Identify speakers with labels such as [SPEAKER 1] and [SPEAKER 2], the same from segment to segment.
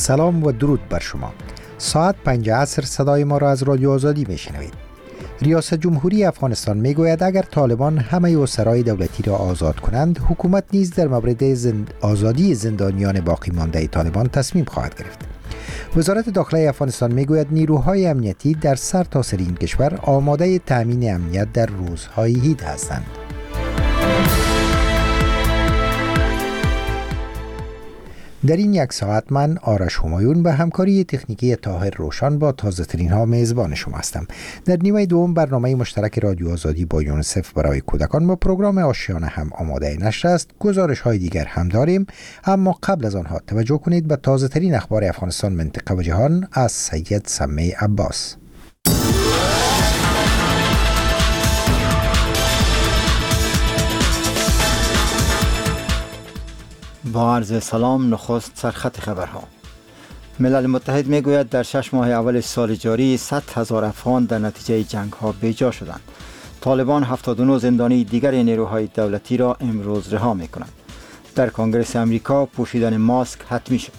[SPEAKER 1] سلام و درود بر شما. ساعت 5 عصر صدای ما را از رادیو آزادی میشنوید. ریاست جمهوری افغانستان میگوید اگر طالبان همه اسرای دولتی را آزاد کنند، حکومت نیز در مورد آزادی زندانیان باقی مانده طالبان تصمیم خواهد گرفت. وزارت داخلی افغانستان میگوید نیروهای امنیتی در سرتاسر این کشور آماده تامین امنیت در روزهای عید هستند. در این یک ساعت من آرش همایون به همکاری تکنیکی طاهر روشن با تازه ترین ها میزبان شما هستم. در نیمه دوم برنامه مشترک رادیو آزادی با یونیسف برای کودکان با پروگرام آشیانه هم آماده نشر است. گزارش های دیگر هم داریم، اما قبل از آنها توجه کنید به تازه ترین اخبار افغانستان، منطقه و جهان از سید سمی عباس.
[SPEAKER 2] با عرض سلام، نخست سرخط خبرها. ملل متحد میگوید در 6 ماه اول سال جاری 100,000 افغان در نتیجه جنگ ها بیجا شدند. طالبان 79 زندانی دیگر نیروهای دولتی را امروز رها می کنند. در کنگره امریکا پوشیدن ماسک حتمی شد.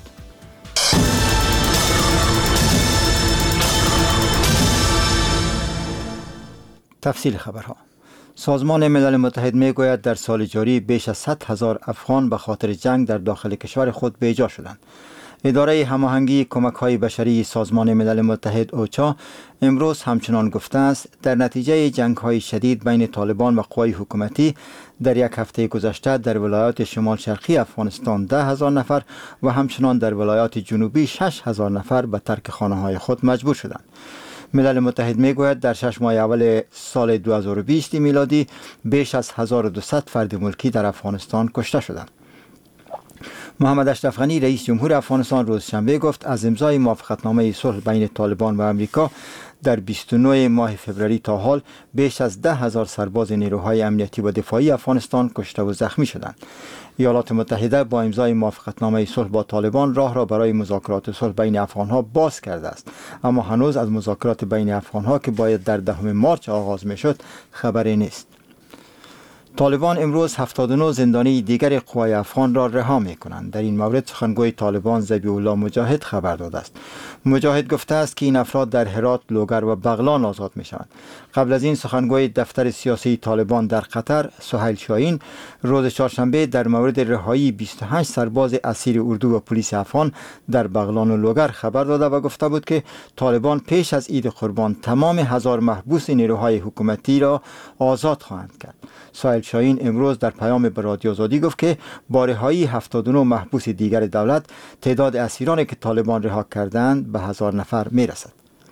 [SPEAKER 2] تفصیل خبرها. سازمان ملل متحد میگوید در سال جاری بیش از 100,000 افغان به خاطر جنگ در داخل کشور خود بیجا شدند. اداره هماهنگی کمک‌های بشری سازمان ملل متحد اوچا امروز همچنان گفته است در نتیجه جنگ‌های شدید بین طالبان و قوای حکومتی در یک هفته گذشته در ولایات شمال شرقی افغانستان 10,000 نفر و همچنان در ولایات جنوبی 6,000 نفر به ترک خانه‌های خود مجبور شدند. ملل متحد میگوید در 6 ماه اول سال 2020 میلادی بیش از 1200 فرد ملکی در افغانستان کشته شدند. محمد اشرف غنی رئیس جمهور افغانستان روز شنبه گفت از امضای موافقتنامه صلح بین طالبان و امریکا در 29 ماه فوریه تا حال بیش از 10,000 سرباز نیروهای امنیتی و دفاعی افغانستان کشته و زخمی شدند. ایالات متحده با امضای موافقتنامه صلح با طالبان راه را برای مذاکرات صلح بین افغانها باز کرده است، اما هنوز از مذاکرات بین افغانها که باید در 10 مارس آغاز میشد خبری نیست. طالبان امروز 79 زندانی دیگر قوای افغان را رها می کنند. در این مورد سخنگوی طالبان ذبیح الله مجاهد خبر داده است. مجاهد گفته است که این افراد در هرات، لوگر و بغلان آزاد می شوند. قبل از این سخنگوی دفتر سیاسی طالبان در قطر سهیل شاهین روز چهارشنبه در مورد رهایی 28 سرباز اسیر اردو و پلیس افغان در بغلان و لوگر خبر داده و گفته بود که طالبان پیش از عید قربان تمام 1000 محبوس نیروهای حکومتی را آزاد خواهند کرد. سهیل شاهین امروز در پیام به رادیو آزادی گفت که با رهایی 79 محبوس دیگر دولت تعداد اسیرانی که طالبان رها کردند به 1000 نفر می رسد.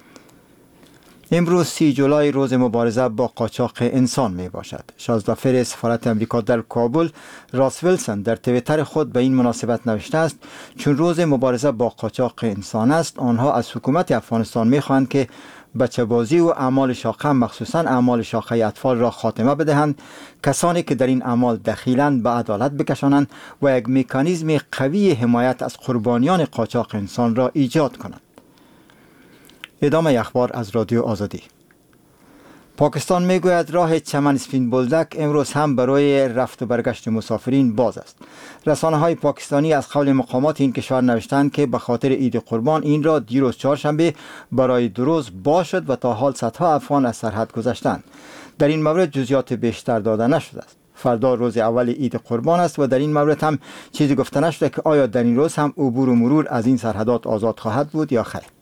[SPEAKER 2] امروز 30 جولای روز مبارزه با قاچاق انسان می باشد. شازدافر سفارت امریکا در کابل راس ویلسون در توییتر خود به این مناسبت نوشته است چون روز مبارزه با قاچاق انسان است، آنها از حکومت افغانستان می خواهند که بچه بازی و اعمال شاقه مخصوصاً اعمال شاقه اطفال را خاتمه بدهند، کسانی که در این اعمال دخیلند به عدالت بکشانند و یک مکانیزم قوی حمایت از قربانیان قاچاق انسان را ایجاد کنند. ادامه اخبار از رادیو آزادی. پاکستان میگوید راه چمن اسپین بولدک امروز هم برای رفت و برگشت مسافرین باز است. رسانه‌های پاکستانی از قول مقامات این کشور نوشتند که به خاطر عید قربان این را دیروز چهارشنبه برای 2 روز باز شد و تا حال صدها افغان از سرحد گذشتند. در این مورد جزئیات بیشتر داده نشده است. فردا روز اول عید قربان است و در این مورد هم چیزی گفته نشده که آیا در این روز هم عبور و مرور از این سرحدات آزاد خواهد بود یا خیر.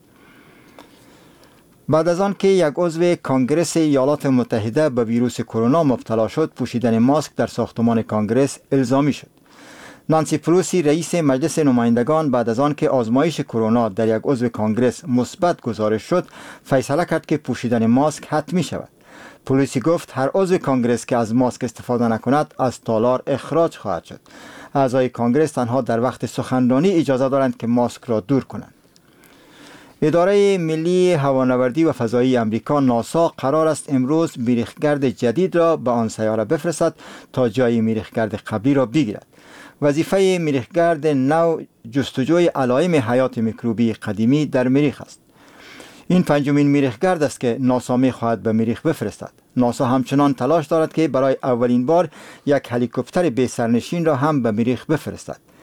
[SPEAKER 2] بعد از آن که یک عضو کنگره ایالات متحده به ویروس کرونا مبتلا شد، پوشیدن ماسک در ساختمان کنگره الزامی شد. نانسی پلوسی رئیس مجلس نمایندگان بعد از آن که آزمایش کرونا در یک عضو کنگره مثبت گزارش شد، فیصله کرد که پوشیدن ماسک حتمی شود. پلوسی گفت هر عضو کنگره که از ماسک استفاده نکند از تالار اخراج خواهد شد. اعضای کنگره تنها در وقت سخنرانی اجازه دارند که ماسک را دور کنند. اداره ملی هوانوردی و فضایی امریکا ناسا قرار است امروز مریخگرد جدید را به آن سیاره بفرستد تا جای مریخگرد قبلی را بگیرد. وظیفه مریخگرد نو جستجوی علائم حیات میکروبی قدیمی در مریخ است. این 5مین مریخگرد است که ناسا می‌خواهد به مریخ بفرستد. ناسا همچنان تلاش دارد که برای اولین بار یک هلیکوپتر بی سرنشین را هم به مریخ بفرستد.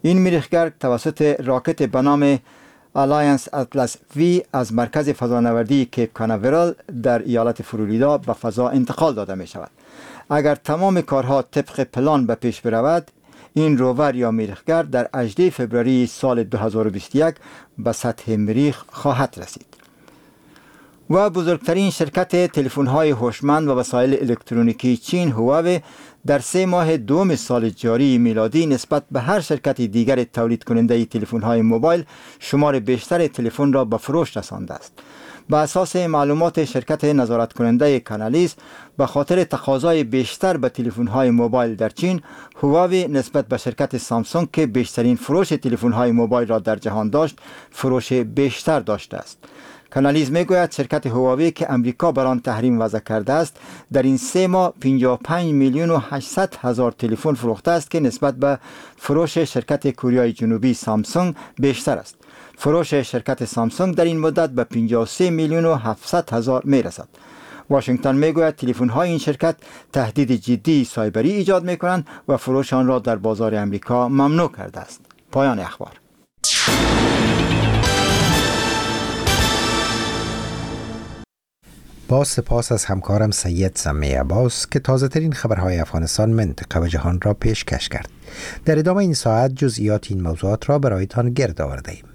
[SPEAKER 2] این مریخگر توسط راکت به نام الاینس اطلس وی از مرکز فضانوردی کیپ کاناورال در ایالت فلوریدا به فضا انتقال داده می شود. اگر تمام کارها طبق پلان به پیش برود، این روور یا مریخگر در 18 فوریه سال 2021 به سطح مریخ خواهد رسید. و بزرگترین شرکت تلفن‌های هوشمند و وسایل الکترونیکی چین هواوی در 3 ماه دوم سال جاری میلادی نسبت به هر شرکت دیگر تولید کننده تلفن‌های موبایل شمار بیشتر تلفن را به فروش رسانده است. به اساس معلومات شرکت نظارت کننده کانالیز، به خاطر تقاضای بیشتر به تلفن‌های موبایل در چین، هواوی نسبت به شرکت سامسونگ که بیشترین فروش تلفن‌های موبایل را در جهان داشت، فروش بیشتر داشته است. کانالیز میگوید شرکت هواوی که امریکا بر آن تحریم وضع کرده است، در این 3 ماه 55 میلیون و 800 هزار تلفن فروخته است که نسبت به فروش شرکت کوریای جنوبی سامسونگ بیشتر است. فروش شرکت سامسونگ در این مدت به 53 میلیون و 700 هزار می رسد. واشنگتن میگوید تلفن‌های این شرکت تهدید جدی سایبری ایجاد می‌کنند و فروش آن را در بازار امریکا ممنوع کرده است. پایان اخبار.
[SPEAKER 1] با سپاس از همکارم سید سمی عباس که تازه ترین خبرهای افغانستان، منطقه و جهان را پیشکش کرد. در ادامه این ساعت جزئیات این موضوعات را برایتان گرد آورده ایم.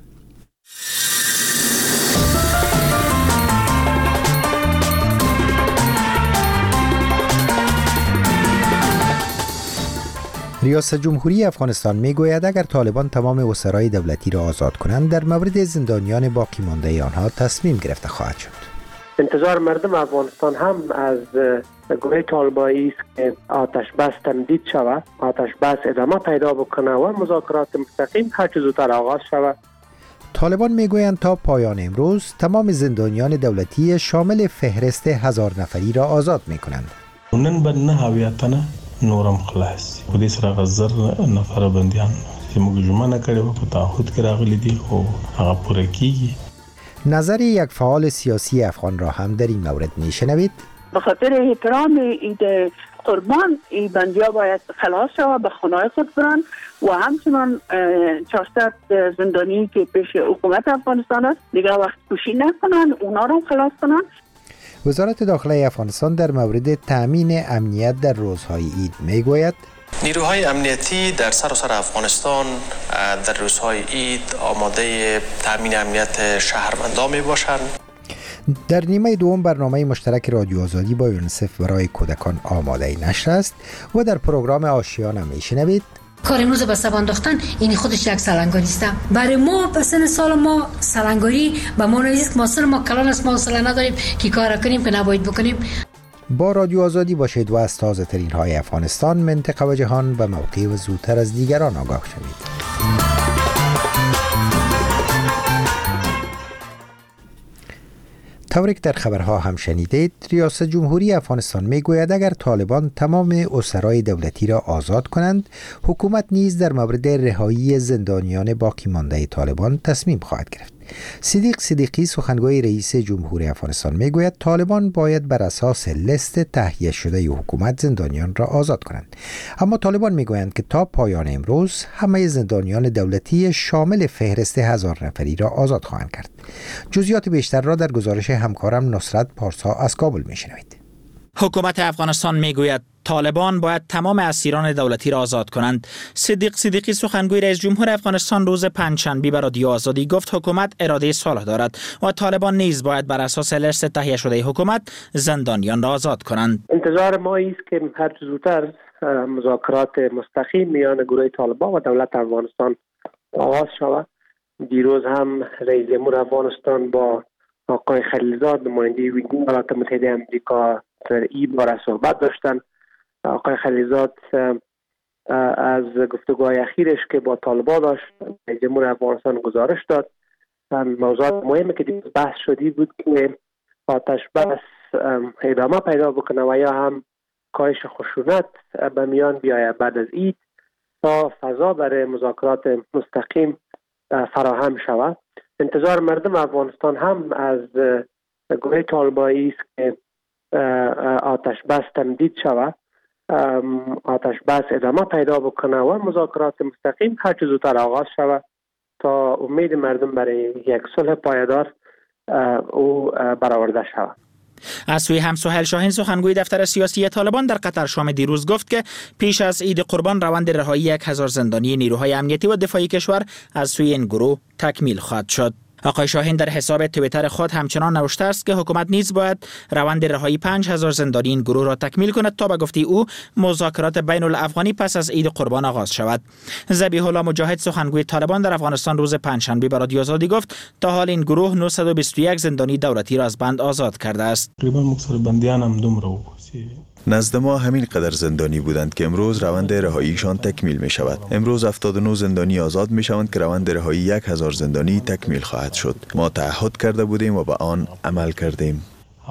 [SPEAKER 1] ریاست جمهوری افغانستان میگوید اگر طالبان تمام اسرای دولتی را آزاد کنند، در مورد زندانیان باقی مانده آنها تصمیم گرفته خواهد شد.
[SPEAKER 3] انتظار مردم افغانستان هم از گروه طالبانی است که آتش بس تمدید شود، آتش بس ادامه پیدا بکنه و مذاکرات مستقیم هر چه زودتر آغاز شود.
[SPEAKER 1] طالبان میگویند تا پایان امروز تمام زندانیان دولتی شامل فهرست 1000 نفری را آزاد میکنند.
[SPEAKER 4] نن به 9 تنه نورم خلاص په دې سره غزر نفر بنديان چې موږ جمعه کړي و په تعهد کې راغلي دي خو هغه پوره کیږي.
[SPEAKER 1] نظر یک فعال سیاسی افغان را هم در این مورد میشنوید.
[SPEAKER 5] به خاطر احترام اید قربان این بندیا باید خلاص شود، به خانه‌های خود برن و همچنان 400 زندانی که پیش حکومت افغانستان است دیگه وقت کشی نکنن، اونا را خلاص کنن.
[SPEAKER 1] وزارت داخله افغانستان در مورد تأمین امنیت در روزهای عید میگوید
[SPEAKER 6] نیروهای امنیتی در سراسر افغانستان در روزهای عید آماده تأمین امنیت شهروندان می باشند.
[SPEAKER 1] در نیمه دوم برنامه مشترک رادیو آزادی با یونیسف برای کودکان آماده نشر است و در پروگرام آشیانه میشنوید
[SPEAKER 7] کار امروز به سب انداختن این خودش یک سلنگاری است. برای ما پسن سال ما سلنگاری به ما نیست که ما کلان است، ما حوصله نداریم که کار کنیم که نباید بکنیم.
[SPEAKER 1] با رادیو آزادی باشید و از تازه ترین های افغانستان، منطقه و جهان به موقع و زودتر از دیگران آگاه شوید. طوری که در خبرها هم شنیدید، ریاست جمهوری افغانستان میگوید اگر طالبان تمام اسرای دولتی را آزاد کنند، حکومت نیز در مورد رهایی زندانیان باقی مانده طالبان تصمیم خواهد گرفت. صدیق صدیقی سخنگوی رئیس جمهوری افغانستان میگوید طالبان باید بر اساس لست تهیه شده حکومت زندانیان را آزاد کنند، اما طالبان میگویند که تا پایان امروز همه زندانیان دولتی شامل فهرست 1000 نفری را آزاد خواهند کرد. جزئیات بیشتر را در گزارش همکارم نصرت پارسا از کابل میشنوید.
[SPEAKER 8] حکومت افغانستان میگوید طالبان باید تمام اسیران دولتی را آزاد کنند. صدیق صدیقی سخنگوی رئیس جمهور افغانستان روز پنجشنبه به رادیو آزادی گفت حکومت اراده صلح دارد و طالبان نیز باید بر اساس لیست تهیه شده حکومت زندانیان را آزاد کنند.
[SPEAKER 3] انتظار ما است که هر چه زودتر مذاکرات مستقیم میان گروه طالبان و دولت افغانستان آغاز شود. دیروز هم رئیس جمهور افغانستان با آقای خلیلزاد نماینده ایالات متحده آمریکا در این باره صحبت داشتند. آقای خلیلزاد از گفتگوهای اخیرش که با طالبان داشت، رئیس جمهور افغانستان گزارش داد. موضوعات مهمی که دیروز بحث شدی بود که آتش بس ادامه پیدا بکنه و یا هم کاهش خشونت به میان بیاید بعد از عید تا فضا برای مذاکرات مستقیم فراهم شود. انتظار مردم افغانستان هم از گروه طالبانی است که آتش بس تمدید شود آتش بس ادامه پیدا بکنه و مذاکرات مستقیم هر چه زودتر آغاز شود تا امید مردم برای یک صلح پایدار او برآورده شود.
[SPEAKER 8] از سوی هم سهیل شاهین سخنگوی دفتر سیاسی طالبان در قطر شام دیروز گفت که پیش از عید قربان روند رهایی 1000 زندانی نیروهای امنیتی و دفاعی کشور از سوی این گروه تکمیل خواهد شد. آقای شاهین در حساب توییتر خود همچنان نوشته است که حکومت نیز باید روند رهایی 5000 زندانی این گروه را تکمیل کند تا به گفته او مذاکرات بین الافغانی پس از عید قربان آغاز شود. ذبیح الله مجاهد سخنگوی طالبان در افغانستان روز پنجشنبه به رادیو آزادی گفت تا حال این گروه 921 زندانی دولتی را از بند آزاد کرده است.
[SPEAKER 4] تقریبا مکثر بندیان هم دومره
[SPEAKER 9] نزد ما همین قدر زندانی بودند که امروز روند رهاییشان تکمیل می شود. امروز 79 زندانی آزاد می شوند که روند رهایی 1000 زندانی تکمیل خواهد شد. ما تعهد کرده بودیم و به آن عمل کردیم.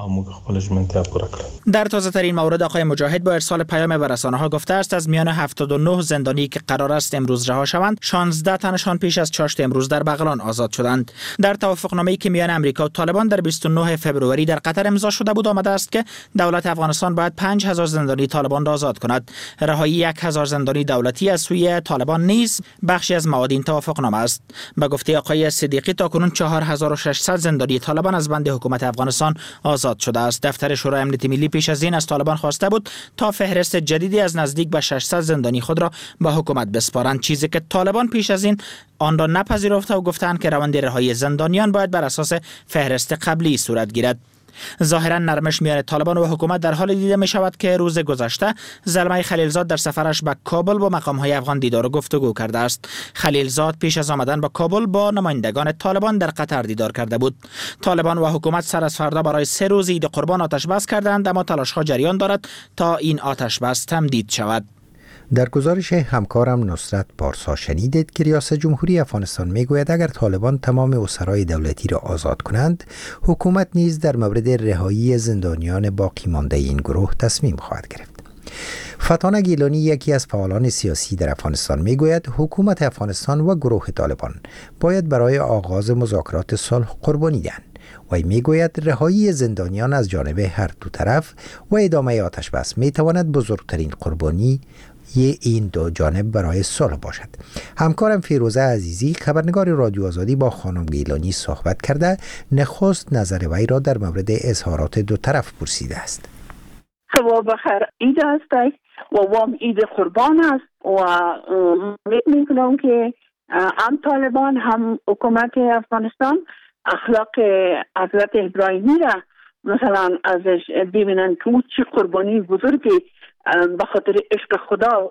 [SPEAKER 8] در تازه ترین مورد آقای مجاهد با ارسال پیام به رسانه‌ها گفته است از میان 79 زندانی که قرار است امروز رها شوند 16 تنشان پیش از چاشت امروز در بغلان آزاد شدند. در توافقنامه‌ای که میان امریکا و طالبان در 29 فوریه در قطر امضا شده بود آمده است که دولت افغانستان باید 5000 زندانی طالبان را آزاد کند. رهایی 1000 زندانی دولتی از سوی طالبان نیز بخشی از مواد این توافقنامه است. به گفته آقای صدیقی تاکنون 4600 زندانی طالبان از بند حکومت افغانستان آزاد شده است. دفتر شورای امنیت ملی پیش از این از طالبان خواسته بود تا فهرست جدیدی از نزدیک به 600 زندانی خود را به حکومت بسپارند، چیزی که طالبان پیش از این آن را نپذیرفته و گفتند که روند رهایی زندانیان باید بر اساس فهرست قبلی صورت گیرد. ظاهرا نرمش میان طالبان و حکومت در حال دیده می شود که روز گذشته زلمه خلیلزاد در سفرش به کابل با مقام‌های افغان دیدار و گفتگو کرده است. خلیلزاد پیش از آمدن به کابل با نمایندگان طالبان در قطر دیدار کرده بود. طالبان و حکومت سر از فردا برای 3 روز عید قربان آتش بس کردند، اما تلاش‌ها جریان دارد تا این آتش بس تمدید شود.
[SPEAKER 1] در گزارش همکارم نصرت پارسا شنیدید که ریاست جمهوری افغانستان میگوید اگر طالبان تمام اسرای دولتی را آزاد کنند، حکومت نیز در مورد رهایی زندانیان باقی مانده این گروه تصمیم خواهد گرفت. فتانه گیلانی یکی از فعالان سیاسی در افغانستان میگوید حکومت افغانستان و گروه طالبان باید برای آغاز مذاکرات صلح قربانی دهند. و میگوید رهایی زندانیان از جانب هر دو طرف و ادامه آتش بس میتواند بزرگترین قربانی این دو جانب برای صلح باشد. همکارم فیروزه عزیزی خبرنگار رادیو آزادی با خانم گیلانی صحبت کرده نخست نظر وی را در مورد اظهارات دو طرف پرسیده است.
[SPEAKER 5] شما بخیر، عید است و وام عید قربان است و می‌کنم که هم طالبان هم حکومت افغانستان اخلاق حضرت ابراهیمی را مثلا ازش ببینن که چه قربانی بزرگی به خاطر عشق خدا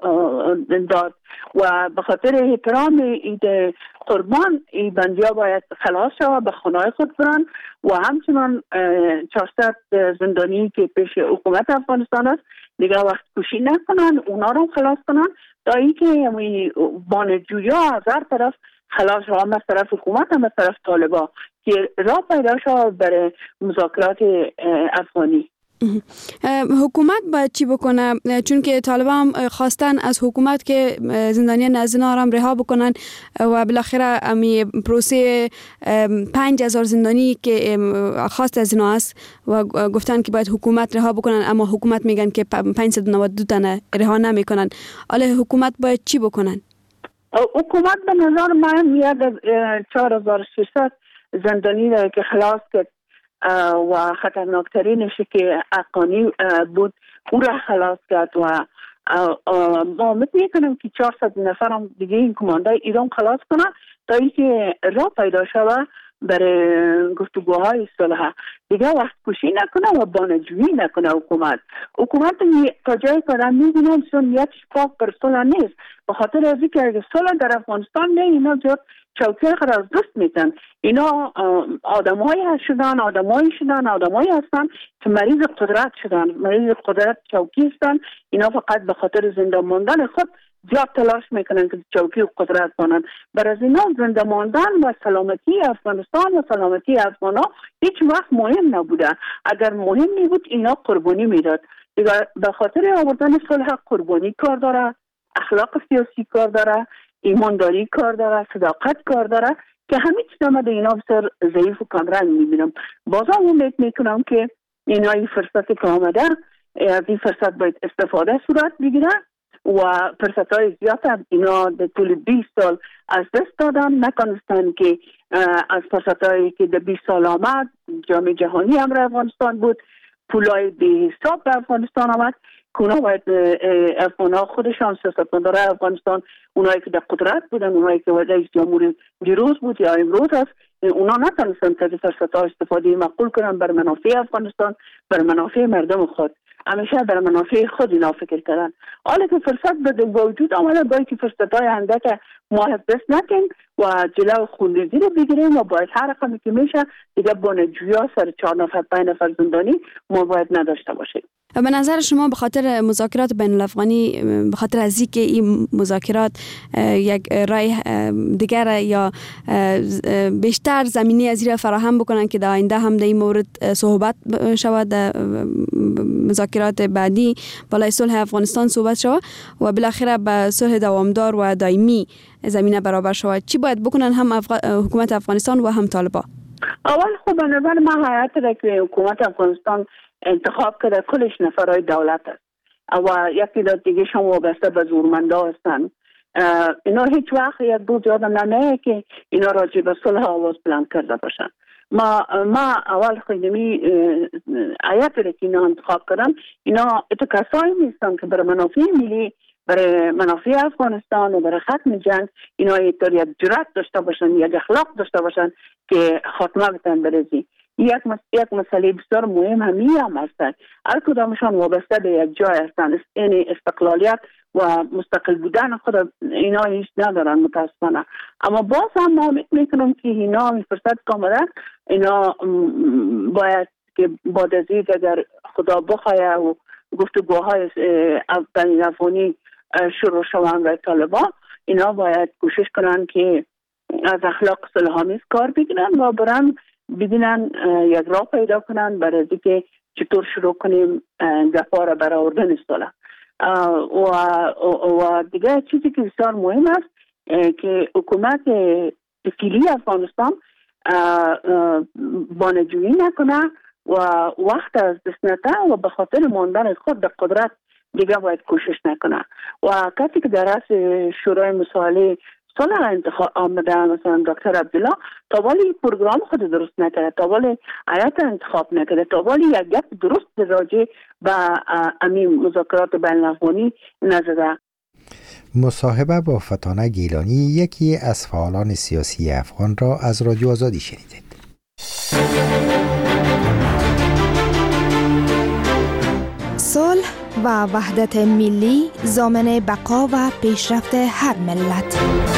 [SPEAKER 5] داد و به خاطر احترام عید قربان این بندیا باید خلاص شود به خانه‌های خود برن و همچنان 400 زندانی که پیش حکومت افغانستان است دیگه وقت کشی نکنن، اونا رو خلاص کنن تا اینکه بانجویا از هر طرف خلاص شود، هم از طرف حکومت هم از طرف طالبا که راه پیدا شود برای مذاکرات افغانی.
[SPEAKER 10] حکومت باید چی بکنه؟ چون که طالبان خواستن از حکومت که زندانیان از زندان هم رها بکنن و بالاخره امی پروسه 5000 زندانی که خواست از اینا است و گفتن که باید حکومت رها بکنن، اما حکومت میگن که 592 تنه رها نمیکنن. حالا حکومت باید چی بکنن؟
[SPEAKER 5] حکومت به نظر من میاد 4600 زندانی را که خلاص کرد و خطرناکترینش که افغانی بود او را خلاص کرد و ما میکنم که 400 نفر هم دیگه این کمانده ایران خلاص کنه تا اینکه راه پیدا شود برای گفتگوهای صلح. دیگه وقت کشی نکنه و بانجویی نکنه. حکومت تا جایی که آدم میبینم سنیتش پاک بر صلح نیست، به خاطر از اینکه اگه صلح در افغانستان نه اینا جد چوکی خود از دست میتن. اینا آدمایی هستن که مریض قدرت شدن، مریض قدرت چوکی هستن. اینا فقط به خاطر زنده ماندن خود زیاد تلاش میکنن که چوکی و قدرت کنن. برای اینا زنده ماندن و سلامتی افغانستان و سلامتی افغانا هیچ وقت مهم نبوده. اگر مهم می بود اینا قربانی میداد. به خاطر آوردن صلح قربانی کار داره، اخلاق سیاسی کار داره، ایمانداری کار داره، صداقت کار داره که همه چیز ما در اینا بسیار ضعیف و کمرنگ میبینم. بازم امید میکنم که اینا این فرصت که آمده از این فرصت باید استفاده صورت بگیره و فرصت‌های زیاد هم اینا در طول 20 سال از دست دادن، نکنستن که از فرصت‌هایی که در 20 سال آمد، جام جهانی هم را افغانستان بود، پولای به حساب به افغانستان آمد، که اونا باید افغان‌ها خودشان سیاستمدارای افغانستان، اونایی که در قدرت بودن، اونایی که رئیس جمهور دیروز بود یا امروز هست، اونا نتونستن از فرصت‌ها استفاده معقول کنن بر منافع افغانستان، بر منافع مردم خود. همیشه بر منافع خود اینا فکر کردن. حالا که فرصت به وجود آمده، باید که فرصت‌های اندک ما دست نکنیم و جلو خونریزی رو بگیریم و باید هر رقمی که میشه دیگه بانجویا سر 4 نفر 5 نفر زندانی ما باید نداشته باشیم.
[SPEAKER 10] به نظر شما به خاطر مذاکرات بین الافغانی، به خاطر از اینکه این مذاکرات یک رای دیگر یا بیشتر زمینی از این فراهم بکنن که در آینده هم در این مورد صحبت شود، در مذاکرات بعدی بالای صلح افغانستان صحبت شود و بالاخره به صلح دوامدار و دائمی زمینه برابر شود، چی باید بکنن هم حکومت افغانستان و هم طالبان؟
[SPEAKER 5] اول خب به نظر من حیات را که حکومت افغانستان انتخاب کرده کلش نفرای دولت است و یکی دیگه شما وابسته به زورمندا هستن. اینا هیچ وقت یک روز یادم نمیاد که اینا راجع به صلح آواز بلند کرده باشن. ما اول خیلی حیات را که اینا انتخاب کردن، اینا کسایی نیستن که برای منافع ملی، برای منافع افغانستان و برای ختم جنگ اینا یک جرأت داشته باشن، یک اخلاق داشته باشن که خاتمه بتن برزی. یک مسئله بسیار مهم هم هستند. هر کدامشان وابسته به یک جای هستند. این استقلالیت و مستقل بودن خود اینا هیچ ندارن متاسفانه. اما باز هم ما میکنم که اینا این فرصت کاملا اینا باید که بعد از این اگر خدا بخواه و گفتگوهای بین افغانی شروع شوند و طالبان، اینا باید کوشش کنن که از اخلاق صلح‌آمیز کار بگیرن و برن ببینن یک راه پیدا کنن برای اینکه چطور شروع کنیم گپا را برآوردن صلح. و دیگه چیزی که بسیار مهم است که حکومت فعلی افغانستان بانجویی نکنه و وقت از دست نده و به خاطر ماندن خود در قدرت دیگه باید کوشش نکنه. و کسی که در رأس شورای مسائل صلح انتخاب آمده مثلا دکتر عبدالله تا ولی پروگرام خود درست نکرده، تا ولی آیت انتخاب نکرده، تا ولی یک گپ درست راجع به امین مذاکرات بین الافغانی نزده.
[SPEAKER 1] مصاحبه با فتانه گیلانی، یکی از فعالان سیاسی افغان را از رادیو آزادی شنیدید.
[SPEAKER 11] صلح و وحدت ملی ضامن بقا و پیشرفت هر ملت.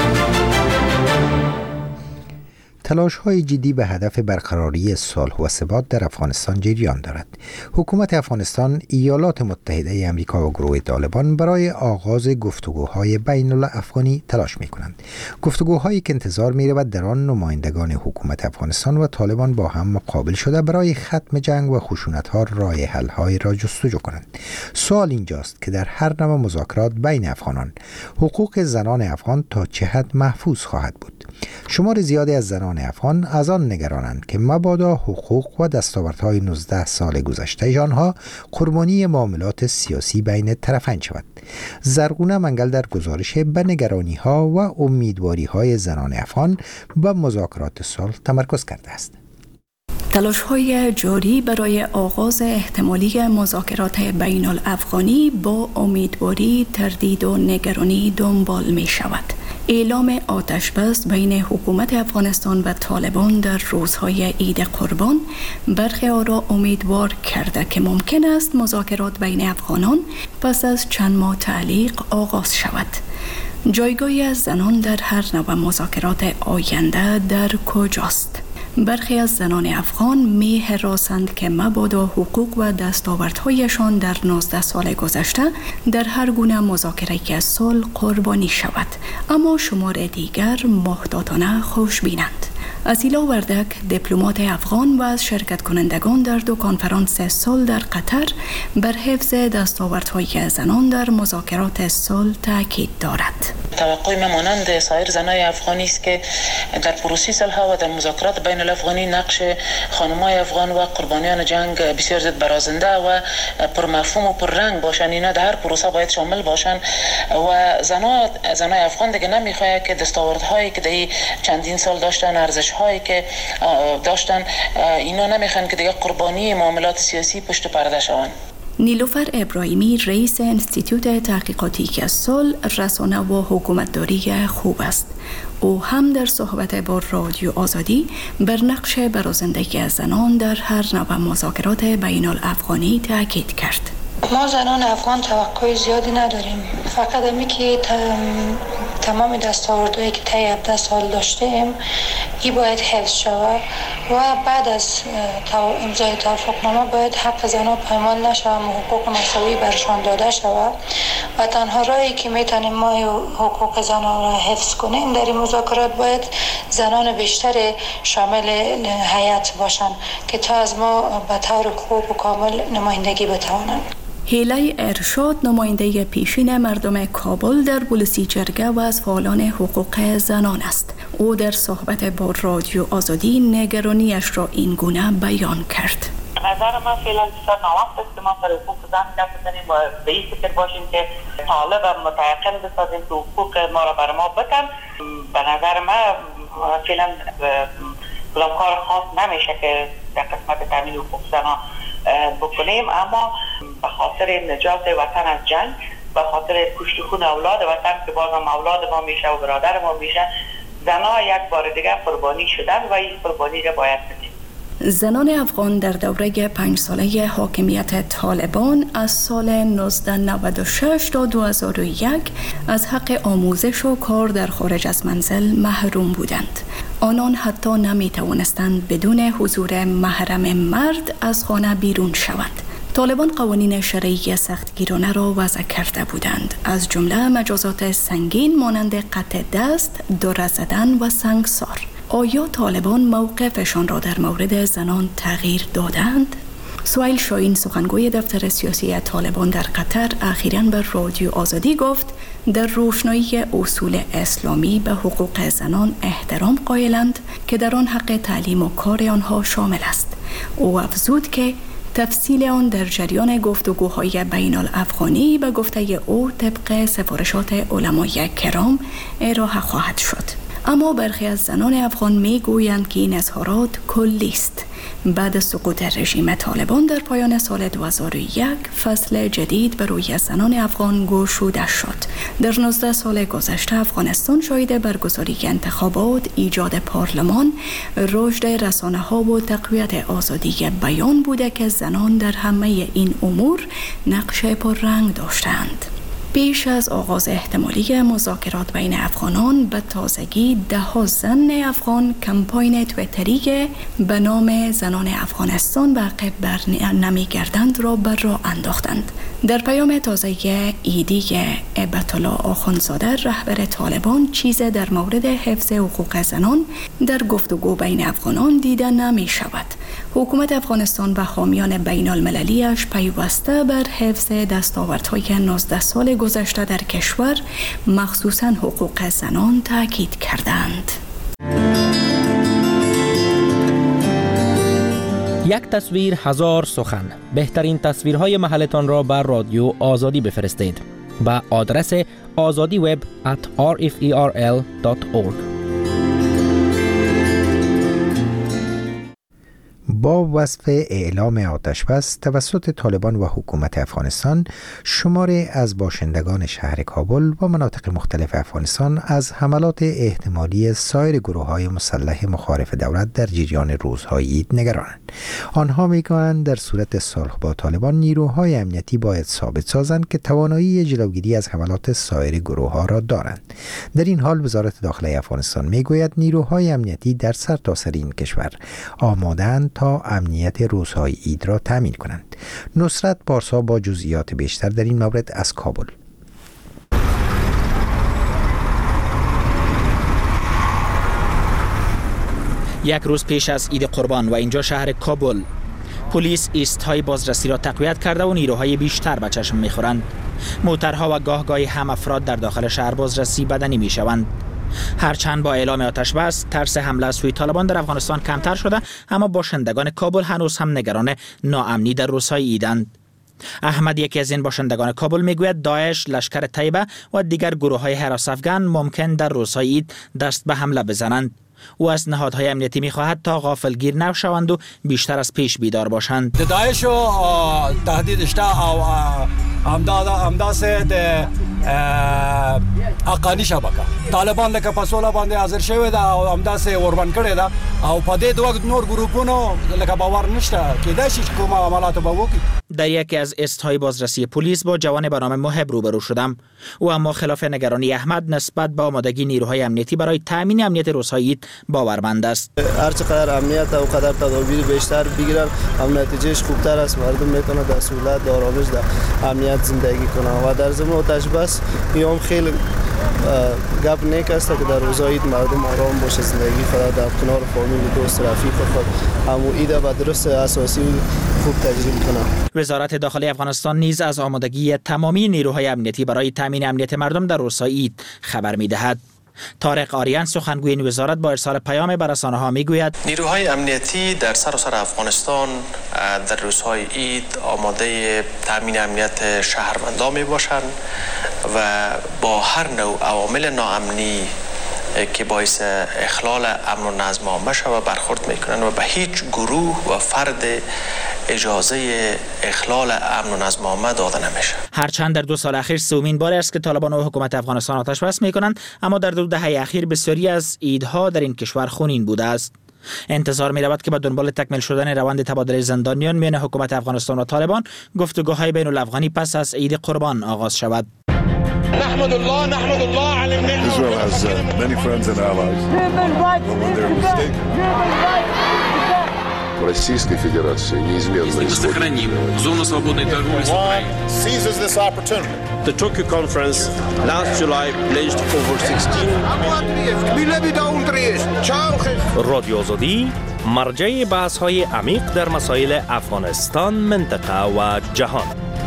[SPEAKER 1] تلاش‌های جدی به هدف برقراری صلح و ثبات در افغانستان جریان دارد. حکومت افغانستان، ایالات متحده آمریکا و گروه طالبان برای آغاز گفتگوهای بین الافغانی تلاش می‌کنند. گفتگوهایی که انتظار می‌رود در آن نمایندگان حکومت افغانستان و طالبان با هم مقابل شده برای ختم جنگ و خشونت‌ها راه حل‌های را جستجو کنند. سوال اینجاست که در هر نوع مذاکرات بین افغانان، حقوق زنان افغان تا چه حد محفوظ خواهد بود؟ شمار زیادی از زنان افغان از آن نگرانند که مبادا حقوق و دستاوردهای 19 سال گذشته آنها قربانی معاملات سیاسی بین طرفین شود. زرغونه منگل در گزارش به نگرانی‌ها و امیدواری‌های زنان افغان به مذاکرات صلح تمرکز کرده است.
[SPEAKER 12] تلاش‌های جاری برای آغاز احتمالی مذاکرات بین الافغانی با امیدواری، تردید و نگرانی دنبال می شود. اعلام آتش بس بین حکومت افغانستان و طالبان در روزهای عید قربان برخی را امیدوار کرده که ممکن است مذاکرات بین افغانان پس از چند ماه تعلیق آغاز شود. جایگاهی از زنان در هر نوع مذاکرات آینده در کجاست؟ برخی از زنان افغان می هراسند که مبادا حقوق و دستاوردهایشان در 19 سال گذشته در هر گونه مذاکره صلح قربانی شود، اما شمار دیگر محتاطانه خوشبینند. اسیلا وردک دیپلمات افغان و از شرکت کنندگان در 2 کنفرانس صلح در قطر بر حفظ دستاوردهای زنان در مذاکرات صلح تاکید دارد.
[SPEAKER 13] توقع ما مانند سایر زنای افغانی است که در پروسه صلح و در مذاکرات بین الافغانی نقش خانم‌های افغان و قربانیان جنگ بسیار زیاد برازنده و پرمفهوم و پررنگ باشند. اینا در هر پروسه باید شامل باشند و زنای افغان دیگه نمیخواد که دستاوردهایی که در چندین سال داشتن، ارزش‌هایی که داشتن، اینا نمیخوان که دیگه قربانی معاملات سیاسی پشت پرده شوند.
[SPEAKER 12] نیلوفر ابراهیمی رئیس انستیتوت تحقیقاتی که صلح، رسانه و حکومتداری خوب است. او هم در صحبت با رادیو آزادی بر نقش برازندگی زنان در هر نوع مذاکرات بین الافغانی تاکید کرد.
[SPEAKER 14] ما زنان افغان توقع زیادی نداریم، فقط همی که تمام دستاوردهایی که طی 17 سال داشتیم ای باید حفظ شود و بعد از امضای توافقنامه باید حق زنان پایمال نشود و حقوق مساوی برشان داده شود و تنها راهی که میتونیم ما حقوق زنان را حفظ کنیم در این مذاکرات باید زنان بیشتر شامل هیئت باشند که تا از ما به طور خوب و کامل نمایندگی بتوانند.
[SPEAKER 12] هیلای ارشاد نماینده پیشین مردم کابل در بولسی جرگه و از فعالان حقوق زنان است. او در صحبت با رادیو آزادی نگرانیش را این گونه بیان کرد.
[SPEAKER 15] نظر من فعلا بسیار ناوقت است که ما سر حقوق زن گپ بزنیم و به این فکر باشیم که طالب و متيقن بسازیم که حقوق ما را بر ما بکن. به نظر من فعلا کار خاص نمیشه که در قسمت تامین حقوق زنان بکنیم، اما به خاطر نجات وطن از جنگ، به خاطر کشت خون اولاد وطن که بازم اولاد ما میشه و برادر ما میشه، زنها یک بار دیگه قربانی شدن و این قربانی را باید بدیم.
[SPEAKER 12] زنان افغان در دوره 5 ساله حاکمیت طالبان از سال 1996 تا 2001 از حق آموزش و کار در خارج از منزل محروم بودند. آنان حتی نمی توانستند بدون حضور محرم مرد از خانه بیرون شوند. طالبان قوانین شرعی سختگیرانه را وضع کرده بودند، از جمله مجازات سنگین مانند قطع دست، دره زدن و سنگسار. آیا طالبان موقفشان را در مورد زنان تغییر دادند؟ سهیل شاهین سخنگوی دفتر سیاسی طالبان در قطر اخیراً به رادیو آزادی گفت در روشنایی اصول اسلامی به حقوق زنان احترام قائلند که در آن حق تعلیم و کار آنها شامل است. او افزود که تفصیل آن در جریان گفتگوهای بین الافغانی به گفته او طبق سفارشات علمای کرام ارائه خواهد شد. اما برخی از زنان افغان می گویند که این اظهارات کلی است. بعد از سقوط رژیم طالبان در پایان سال 2001 فصل جدید برای زنان افغان گشوده شد. در 19 سال گذشته افغانستان شاهد برگزاری انتخابات، ایجاد پارلمان، رشد رسانه‌ها و تقویت آزادی بیان بوده که زنان در همه این امور نقش پررنگ داشتند. پیش از آغاز احتمالی مذاکرات بین افغانان به تازگی 10 زن افغان کمپاین تویتری به نام زنان افغانستان به عقب بر نمیگردند را بر راه انداختند. در پیام تازه ایدی هبت الله آخوندزاده رهبر طالبان چیز در مورد حفظ حقوق زنان در گفتگو بین افغانان دیده نمی شود. حکومت افغانستان و حامیان بین المللیش پیوسته بر حفظ دستاوردهای 19 سال گذشته در کشور مخصوصاً حقوق زنان تاکید کردند.
[SPEAKER 16] یک تصویر 1000 سخن. بهترین تصویرهای محلتان را بر رادیو آزادی بفرستید به آدرس azadiweb@rferl.org.
[SPEAKER 1] با وصف اعلام آتش بس توسط طالبان و حکومت افغانستان، شماری از باشندگان شهر کابل و مناطق مختلف افغانستان از حملات احتمالی سایر گروه‌های مسلح مخالف دولت در جریان روزهای عید نگرانند. آنها می‌گویند در صورت صلح با طالبان نیروهای امنیتی باید ثابت سازند که توانایی جلوگیری از حملات سایر گروه‌ها را دارند. در این حال وزارت داخله افغانستان می‌گوید نیروهای امنیتی در سرتاسر این کشور آماده‌اند تا امنیت روزهای عید را تامین کنند. نصرت پارسا با جزئیات بیشتر در این مورد از کابل.
[SPEAKER 8] یک روز پیش از عید قربان و اینجا شهر کابل، پلیس ایست‌های بازرسی را تقویت کرده و نیروهای بیشتر به چشم می‌خورند. موترها و گاهگاهی هم افراد در داخل شهر بازرسی بدنی می‌شوند. هرچند با اعلام آتش بس ترس حمله از سوی طالبان در افغانستان کمتر شده، اما باشندگان کابل هنوز هم نگران ناامنی در روزهای عیدند. احمد، یکی از این باشندگان کابل، میگوید داعش، لشکر طیبه و دیگر گروه‌های حراس افغان ممکن در روزهای عید دست به حمله بزنند. او از نهادهای امنیتی می‌خواهد تا غافلگیر نشوند و بیشتر از پیش بیدار باشند.
[SPEAKER 17] داعش تهدید شته او امداسه د اقانی شبکه طالبان لکه په سوله باندې حاضر شوی دا او امداسه وربند کړی دا او په دې دوه نور ګروپونو لکه باور نشته کېدای شي چې کومه عملات به وکړي.
[SPEAKER 8] در یکی از استهای بازرسی پلیس با جوان به نام محب روبرو شدم. او اما خلاف نگرانی احمد نسبت به آمادگی نیروهای امنیتی برای تامین امنیت روزهای عید باورمند است.
[SPEAKER 18] هر چقدر امنیت و قدر تدابیر بیشتر بگیرن هم نتیجهش خوبتر است. مردم میتونه در سهولت در آرامش در امنیت زندگی کنن و در ضمن آتش بس میام خیلی گپ نیک است که در روزهای عید مردم آرام باشه، زندگی خود در کنار فامیل، دوست، رفیق خود همو عید به درست اساسی خوب تجربه کنن.
[SPEAKER 8] وزارت داخلی افغانستان نیز از آمادگی تمامی نیروهای امنیتی برای تامین امنیت مردم در روزهای عید خبر می‌دهد. طارق آریان، سخنگوی این وزارت، با ارسال پیام به رسانه‌ها میگوید
[SPEAKER 6] نیروهای امنیتی در سراسر افغانستان در روزهای عید آماده تامین امنیت شهروندان می باشند و با هر نوع عوامل ناامنی که باعث اخلال امن و نظم عامه شود برخورد میکنند و به هیچ گروه و فرد اجازه اخلال امن و نظم عامه داده نمیشه.
[SPEAKER 8] هرچند در 2 سال اخیر سومین بار است که طالبان و حکومت افغانستان آتش بس میکنند، اما در 2 دهه اخیر بسیاری از عیدها در این کشور خونین بوده است. انتظار می رود که به دنبال تکمیل شدن روند تبادل زندانیان میان حکومت افغانستان و طالبان، گفتگوهای بین الافغانی پس از عید قربان آغاز شود.
[SPEAKER 19] نحمد الله على النعمة. Israel has many friends and allies. But when they're mistaken. Российской Федерации неизменно
[SPEAKER 20] сохраним зону свободной торговли с Украиной.
[SPEAKER 19] Seizes this opportunity. The Tokyo conference last July pledged over 16.
[SPEAKER 16] رادیو آزادی مرجع بحث‌های عمیق در مسائل افغانستان، منطقه و جهان.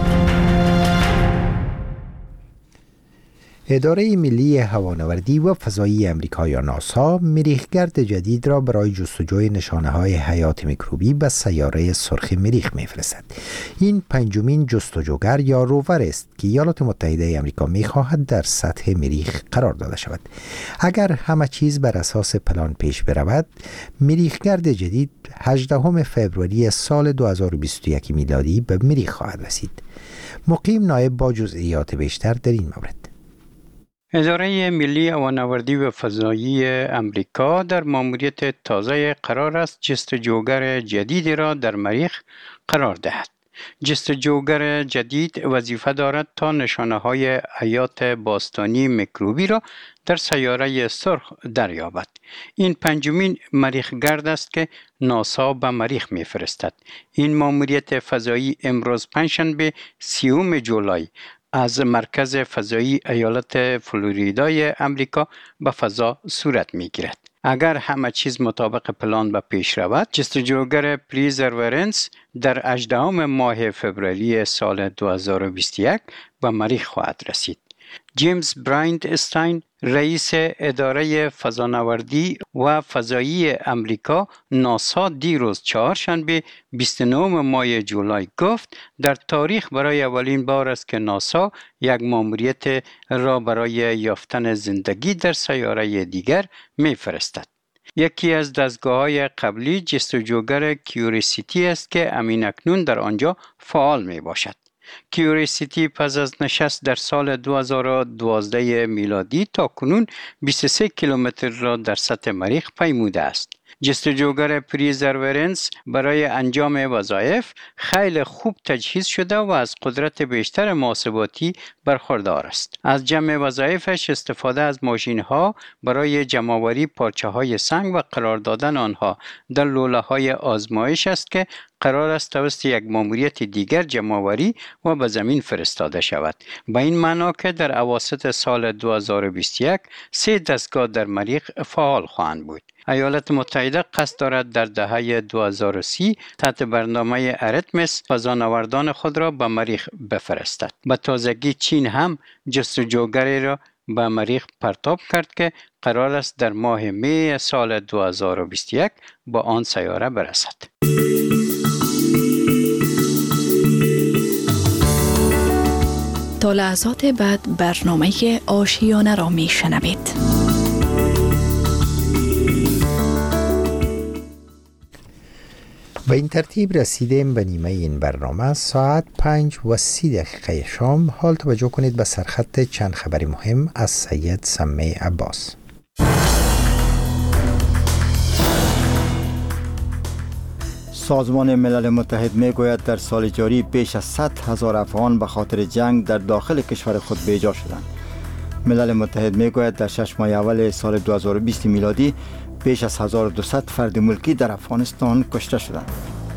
[SPEAKER 1] اداره ملی هوانوردی و فضایی امریکا یا ناسا مریخگرد جدید را برای جستجوی نشانه‌های حیات میکروبی به سیاره سرخ مریخ میفرستد. این 5مین جستجوگر یا روور است که ایالات متحده آمریکا می‌خواهد در سطح مریخ قرار داده شود. اگر همه چیز بر اساس پلان پیش برود، مریخگرد جدید 18 فوریه سال 2021 میلادی به مریخ خواهد رسید. مقیم نایب با جزئیات بیشتر در این مورد.
[SPEAKER 21] اداره ملی هوانوردی و فضایی امریکا در ماموریت تازه قرار است جستجوگر جدیدی را در مریخ قرار دهد. جستجوگر جدید وظیفه دارد تا نشانه‌های حیات باستانی میکروبی را در سیاره سرخ دریابد. این 5مین مریخگرد است که ناسا به مریخ می‌فرستد. این ماموریت فضایی امروز پنجشنبه 30 جولای از مرکز فضایی ایالت فلوریدای امریکا به فضا صورت می‌گیرد. اگر همه چیز مطابق پلان به پیش رود، جستجوگر پرزرورنس در 18 ماه فوریه سال 2021 به مریخ خواهد رسید. جیمز برایند استاین، رئیس اداره فضانوردی و فضایی امریکا ناسا، دیروز چهارشنبه 29 ماه جولای گفت در تاریخ برای اولین بار است که ناسا یک ماموریت را برای یافتن زندگی در سیاره دیگر می‌فرستد. یکی از دستگاه‌های قبلی جستجوگر کیوریسیتی است که اکنون در آنجا فعال میباشد. کیوریسیتی پس از نشست در سال 2012 میلادی تا کنون 23 کیلومتر را در سطح مریخ پیموده است. جستجوگر پرزرورنس برای انجام وظایف خیلی خوب تجهیز شده و از قدرت بیشتر محاسباتی برخوردار است. از جمع وظایفش استفاده از ماشین‌ها برای جمع‌آوری پارچه‌های سنگ و قرار دادن آنها در لوله‌های آزمایش است که قرار است توسط یک ماموریت دیگر جمع‌آوری و به زمین فرستاده شود. به این معنا که در اواسط سال 2021 3 دستگاه در مریخ فعال خواهند بود. ایالات متحده قصد دارد در دهه 2030 تحت برنامه ارتمس فضانوردان خود را به مریخ بفرستد. به تازگی چین هم جستجوگری را به مریخ پرتاب کرد که قرار است در ماه می سال 2021 با آن سیاره برسد.
[SPEAKER 12] تا لحظات بعد برنامه آشیانه را می شنوید.
[SPEAKER 1] به این ترتیب رسیدیم به نیمه این برنامه. ساعت 5:30 شام. حال توجه کنید به سرخط چند خبری مهم از سید سمی عباس.
[SPEAKER 2] سازمان ملل متحد می گوید در سال جاری بیش از 100,000 افغان به خاطر جنگ در داخل کشور خود بیجا شدند. ملل متحد می گوید در 6 ماه اول سال 2020 میلادی بیش از 1200 فرد ملکی در افغانستان کشته شدند.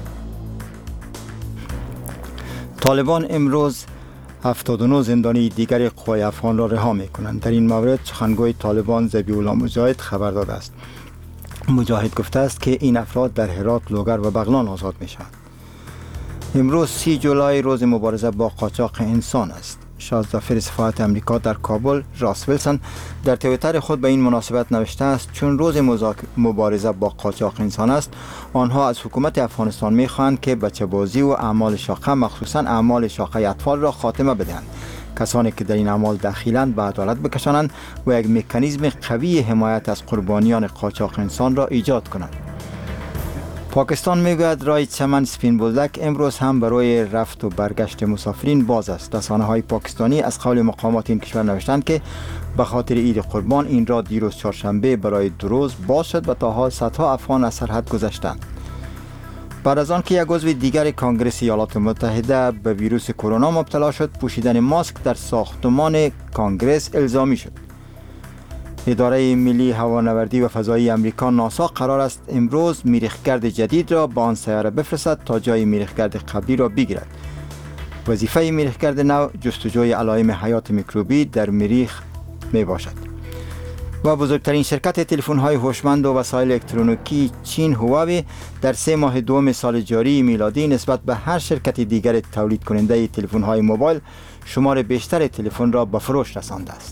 [SPEAKER 2] طالبان امروز 79 زندانی دیگر قوای افغان را رها می کنند. در این مورد سخنگوی طالبان ذبیح الله مجاهد خبر داده است. مجاهد گفته است که این افراد در هرات، لوگر و بغلان آزاد می شوند. امروز 30 جولای روز مبارزه با قاچاق انسان است. شازدافر سفارت امریکا در کابل راس ویلسون در توییتر خود به این مناسبت نوشته است چون روز مبارزه با قاچاق انسان است، آنها از حکومت افغانستان می‌خواهند که بچه‌بازی و اعمال شاقه مخصوصاً اعمال شاقه اطفال را خاتمه بدهند. کسانی که در این اعمال دخیلند به عدالت بکشانند و یک مکانیزم قوی حمایت از قربانیان قاچاق انسان را ایجاد کنند. پاکستان میگوید راه چمن سپین بولدک امروز هم برای رفت و برگشت مسافرین باز است. رسانه‌های پاکستانی از قول مقامات این کشور نوشتند که به خاطر عید قربان این راه دیروز چهارشنبه برای 2 روز باز شد و تا حال صدها افغان از سرحد گذشتند. بعد از آن که یک عضو دیگر کنگره ایالات متحده به ویروس کرونا مبتلا شد، پوشیدن ماسک در ساختمان کنگره الزامی شد. اداره ملی هوانوردی و فضایی امریکا ناسا قرار است امروز مریخگرد جدید را به آن سیاره بفرستد تا جای مریخگرد قبلی را بگیرد. وظیفه مریخگرد نو جستجوی علائم حیات میکروبی در مریخ می باشد. و بزرگترین شرکت تلفن‌های هوشمند و وسایل الکترونیکی چین هواوی در 3 ماه دوم سال جاری میلادی نسبت به هر شرکت دیگر تولید کننده تلفن‌های موبایل شمار بیشتر تلفن را به فروش رسانده است.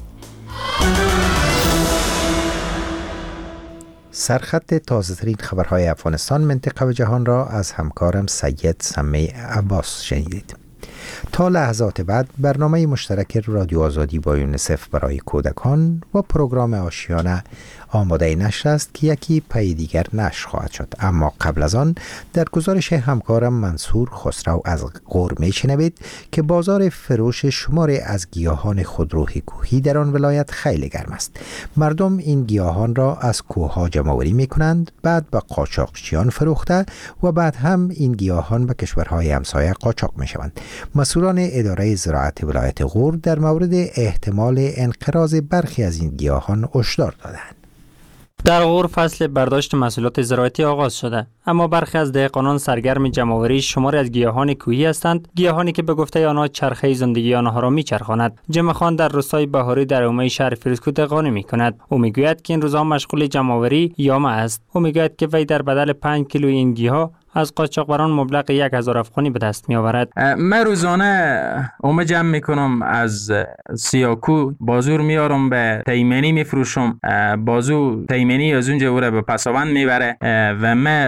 [SPEAKER 1] سرخط تازه‌ترین خبرهای افغانستان، منطقه و جهان را از همکارم سید سمی عباس شنیدید. تا لحظات بعد برنامه مشترک رادیو آزادی با یونیسف برای کودکان و پروگرام آشیانه آماده نشر است که یکی پی دیگر نشر خواهد شد. اما قبل از آن در گزارش همکارم منصور خسرو از غور میشنوید که بازار فروش شماری از گیاهان خودروی کوهی در آن ولایت خیلی گرم است. مردم این گیاهان را از کوه‌ها جمع‌آوری می‌کنند، بعد به قاچاقچیان فروخته و بعد هم این گیاهان به کشورهای همسایه قاچاق می‌شوند. مسئولان اداره زراعت ولایت غور در مورد احتمال انقراض برخی از این گیاهان هشدار دادند.
[SPEAKER 16] در غور فصل برداشت محصولات زراعتی آغاز شده، اما برخی از دهقانان سرگرم جمع‌آوری شماری از گیاهان کوهی هستند، گیاهانی که به گفته آنها چرخه زندگی آنها را می‌چرخاند. جمع خان در روستای بهاری در حومه شهر فیروزکوه دهقانی می‌کند. او می‌گوید که این روزها مشغول جمع‌آوری یامه است. او می‌گوید که وی در بدل 5 کیلو این گیاه از قاچاقبران مبلغ 1000 افغانی به دست می آورد.
[SPEAKER 22] من روزانه اومه جمع میکنم از سیاکو، بازور میارم به تیمنی میفروشم، بازو تیمنی از اونجا او را به پساوند میبره و من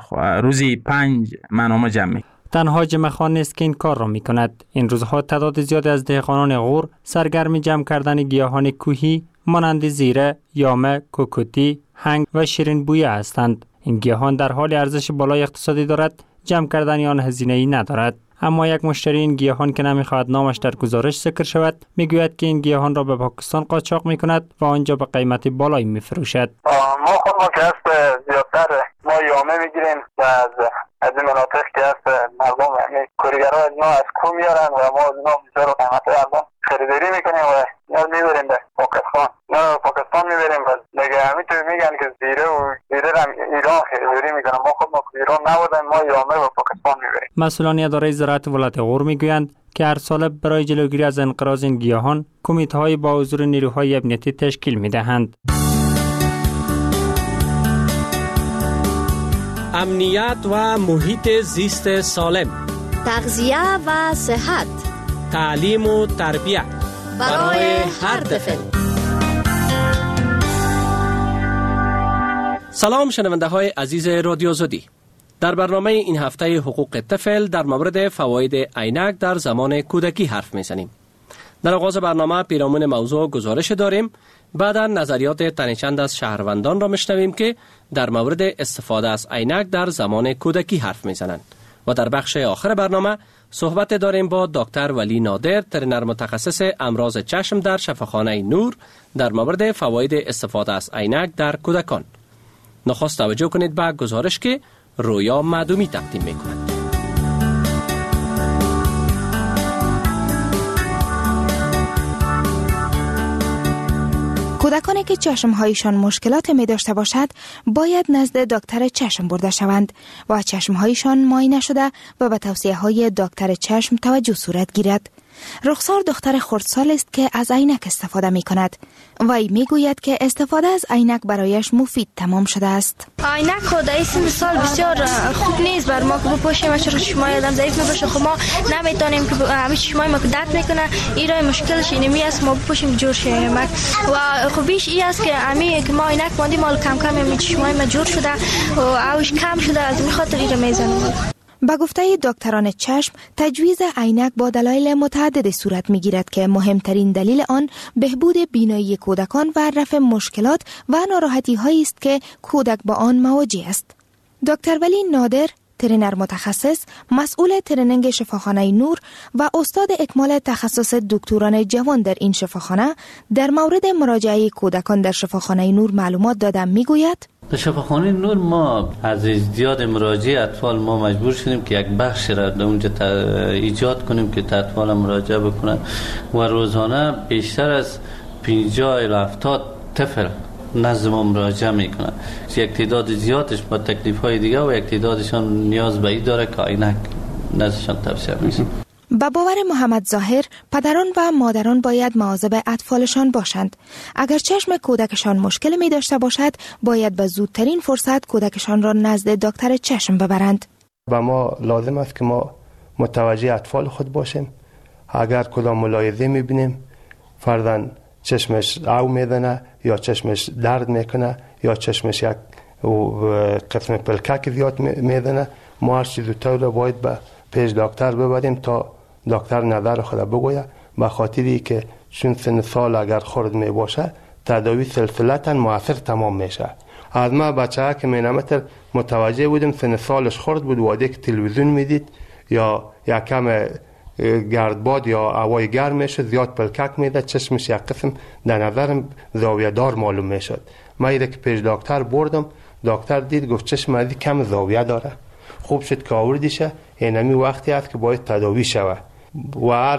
[SPEAKER 22] روزی 5 من اومه جمع میکنم.
[SPEAKER 16] تنها جمع خان نیست که این کار را می کند. این روزها تعداد زیادی از دهقانان غور سرگرم جمع کردن گیاهان کوهی مانند زیره، یامه، کوکوتی، هنگ و شیرین بویه هستند. این گیاهان در حال ارزش بالای اقتصادی دارد، جمع کردن آن هزینه‌ای ندارد. اما یک مشتری این گیاهان که نمیخواهد نامش در گزارش ذکر شود میگوید که این گیاهان را به پاکستان قاچاق میکند و آنجا به قیمت بالایی میفروشد.
[SPEAKER 23] ما خود که هست زیادتر ما یامه میگیریم و از این مناطق که هست مردم یعنی کارگرها از ما از کو میارن و ما از اینا بسیار قیمت ارزان خریداری میکنیم و اینا میبریم به پاکستان. نه پاکستان میبریم و دیگه همینطور میگن که زیره هم ایران خریداری میکنن. ما خود ایران نبودن، ما یامه و پاکستان میبریم.
[SPEAKER 16] مسئولان اداره زراعت ولایت غور میگویند که هر سال برای جلوگیری از انقراض این گیاهان کمیته‌های با حضور نیروهای امنیتی تشکیل میدهند.
[SPEAKER 3] امنیت و محیط زیست سالم،
[SPEAKER 4] تغذیه و صحت،
[SPEAKER 3] تعلیم و تربیت
[SPEAKER 4] برای هر طفل.
[SPEAKER 3] سلام شنونده های عزیز رادیو آزادی. در برنامه این هفته حقوق طفل در مورد فواید عینک در زمان کودکی حرف میزنیم. در آغاز برنامه پیرامون موضوع گزارش داریم. بعدا نظریات تنچند از شهروندان را میشنویم که در مورد استفاده از عینک در زمان کودکی حرف میزنند. و در بخش آخر برنامه صحبت داریم با دکتر ولی نادر، ترینر متخصص امراض چشم در شفاخانه نور در مورد فواید استفاده از عینک در کودکان. نخست توجه کنید به گزارش که رویا معدومی تقدیم میکند.
[SPEAKER 11] کودکانی که چشمهایشان مشکلات می داشته باشد باید نزد دکتر چشم برده شوند و چشمهایشان معاینه شده و به توصیه های دکتر چشم توجه صورت گیرد. رخسار دختر خردسال است که از عینک استفاده می کند. وی می گوید که استفاده از عینک برایش مفید تمام شده است.
[SPEAKER 7] عینک خود این سال بسیار خوب نیست بر ما که بپوشیم، چرا چشمای آدم ضعیف میباشه. خب ما نمیتونیم که همه چشمای ما که درد میکنه، این مشکلش اینمی است ما بپوشیم جور شه. و خوبیش این است که همین که ما عینک ماندیم مال کم کم همین چشمای ما جور شده و اوش کم شده، از این خاطر این میزنیم.
[SPEAKER 11] به گفته دکتران چشم، تجویز عینک با دلایل متعدد صورت میگیرد که مهمترین دلیل آن بهبود بینایی کودکان و رفع مشکلات و ناراحتی هایی است که کودک با آن مواجه است. دکتر ولی نادر، ترینر متخصص، مسئول ترینینگ شفاخانه نور و استاد اکمال تخصص دکتران جوان در این شفاخانه، در مورد مراجعه کودکان در شفاخانه نور معلومات دادم. میگوید
[SPEAKER 24] در شفاخانه نور ما از زیاد مراجعه اطفال ما مجبور شدیم که یک بخش را در اونجا ایجاد کنیم که اطفال مراجعه بکنن و روزانه بیشتر از 50 الی 70 طفل نزد ما مراجعه میکنن. یک تعداد زیادش با تکلیف های دیگه و یک تعدادشان نیاز به این داره که عینک نزدشان توصیه میشه.
[SPEAKER 11] با باور محمد ظاهر، پدران و مادران باید مواظب اطفالشان باشند. اگر چشم کودکشان مشکل می داشته باشد، باید به زودترین فرصت کودکشان را نزد دکتر چشم ببرند.
[SPEAKER 25] و ما لازم است که ما متوجه اطفال خود باشیم. اگر کدام ملاحظه می بینیم فرضاً چشمش او میزنه یا چشمش درد میکنه یا چشمش یک قسم پلکک زیاد میزنه، ما هر چیز زودتر باید به پیش دکتر ببریم تا دکتر نظر خود بگوید، به خاطری که چون سن سال اگر خرد می باشه تداوی سلسلتا موثر تمام میشه. از ما بچه ها که مینامتر متوجه بودیم سن سالش خرد بود، واده که تلویزیون میدید یا یک کم گردباد یا هوای گرم میشه زیاد پلکک میده، چشمش یک قسم در نظرم زاویه دار معلوم میشد. ما ایره که پیش دکتر بردم، دکتر دید گفت چشم ازی کم زاویه داره، خوب شد که آوردیشه. اینمی وقتی است که باید تداوی شود و